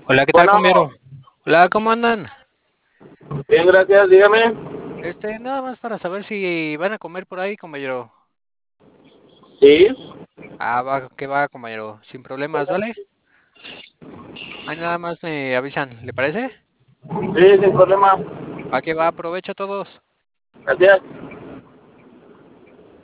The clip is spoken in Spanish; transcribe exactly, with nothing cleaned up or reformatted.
Hola, ¿qué tal, Bueno, compañero? Hola, ¿cómo andan? bien, gracias, dígame. Este, nada más para saber si van a comer por ahí, compañero. Sí, Ah, va, que va, compañero, sin problemas, ¿vale? Ahí nada más me avisan, ¿le parece? sí, sin problema. Va, que va, aprovecho a todos. Gracias.